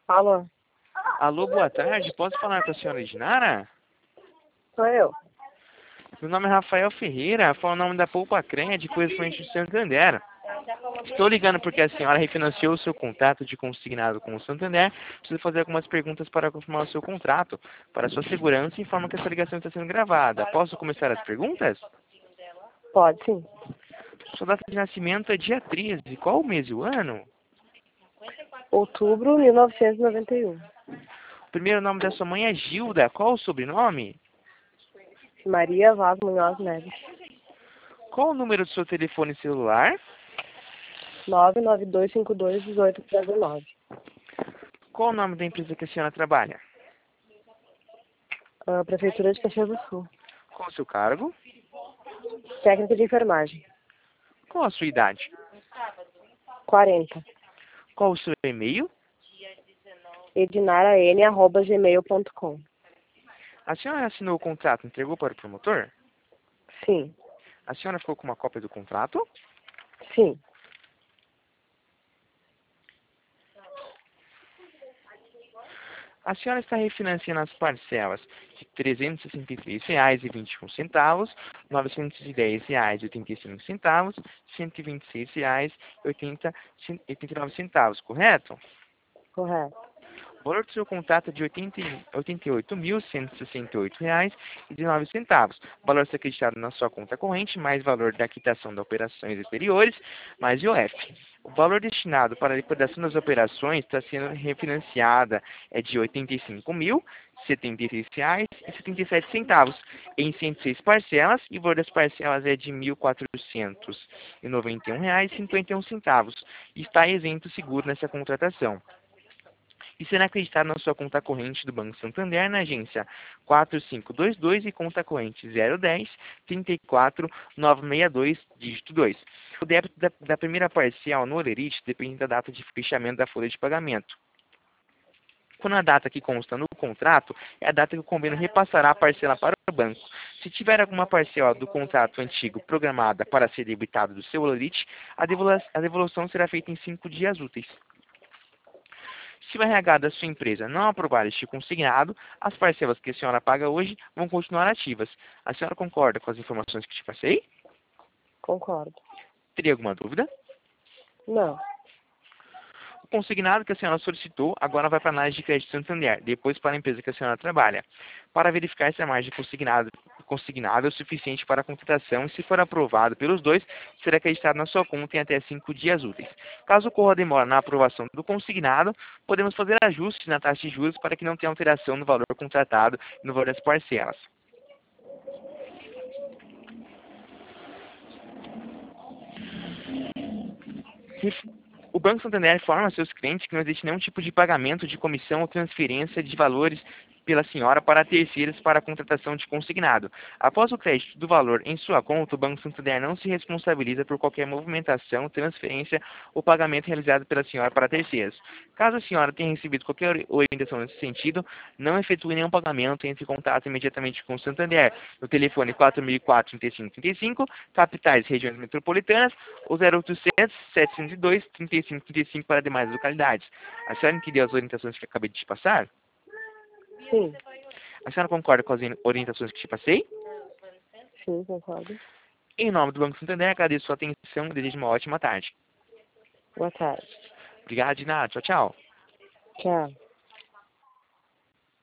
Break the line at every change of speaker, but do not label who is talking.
Alô,
Alô, boa tarde. Posso falar com a senhora Edinara?
sou eu.
Meu nome é Rafael Ferreira, falo o nome da Poupa Cred, correspondente de Santander. Estou ligando porque a senhora refinanciou o seu contrato de consignado com o Santander. Preciso fazer algumas perguntas para confirmar o seu contrato. Para sua segurança, informa que essa ligação está sendo gravada. Posso começar as perguntas?
Pode sim.
Sua data de nascimento é dia 13. Qual o mês e o ano?
Outubro 1991.
O primeiro nome da sua mãe é Gilda. Qual o sobrenome?
Maria Vaz Munhoz Neves.
Qual o número do seu telefone celular?
992521809.
Qual o nome da empresa que a senhora trabalha?
Prefeitura de Caxias do Sul.
Qual o seu cargo?
Técnica de enfermagem.
Qual a sua idade?
40.
Qual o seu e-mail?
edinaraN@gmail.com.
A senhora assinou o contrato e entregou para o promotor?
Sim.
A senhora ficou com uma cópia do contrato?
Sim.
A senhora está refinanciando as parcelas de R$ 363,21, R$ 910,85, R$ 126,89, correto?
Correto.
O valor do seu contrato é de R$ 88.168,19. O valor ser acreditado na sua conta corrente, mais valor da quitação das operações exteriores, mais IOF. O valor destinado para a liquidação das operações está sendo refinanciada é de R$ 85.076,77 em 106 parcelas, e o valor das parcelas é de R$ 1.491,51. Está isento seguro nessa contratação e será acreditado na sua conta corrente do Banco Santander na agência 4522 e conta corrente 010 34962, dígito 2. O débito da primeira parcial no Olerite depende da data de fechamento da folha de pagamento. Quando a data que consta no contrato é a data que o convênio repassará a parcela para o banco. Se tiver alguma parcela do contrato antigo programada para ser debitada do seu Olerite, a devolução será feita em 5 dias úteis. Se o RH da sua empresa não aprovar este consignado, as parcelas que a senhora paga hoje vão continuar ativas. A senhora concorda com as informações que te passei?
Concordo.
Teria alguma dúvida?
Não.
O consignado que a senhora solicitou agora vai para a análise de crédito Santander, depois para a empresa que a senhora trabalha, para verificar se a margem consignada é o suficiente para a contratação, e se for aprovado pelos dois, será acreditado na sua conta em até 5 dias úteis. Caso ocorra demora na aprovação do consignado, podemos fazer ajustes na taxa de juros para que não tenha alteração no valor contratado e no valor das parcelas. O Banco Santander informa a seus clientes que não existe nenhum tipo de pagamento de comissão ou transferência de valores pela senhora para terceiros para a contratação de consignado. Após o crédito do valor em sua conta, o Banco Santander não se responsabiliza por qualquer movimentação, transferência ou pagamento realizado pela senhora para terceiros. Caso a senhora tenha recebido qualquer orientação nesse sentido, não efetue nenhum pagamento, entre em contato imediatamente com o Santander no telefone 4004-3535, capitais e regiões metropolitanas, ou 0800-702-3535 para demais localidades. A senhora entendeu as orientações que acabei de te passar?
Sim.
A senhora concorda com as orientações que te passei?
Sim, concordo.
Em nome do Banco Santander, agradeço a sua atenção e desejo uma ótima tarde.
Boa tarde.
Obrigado, de nada. Tchau, tchau.
Tchau.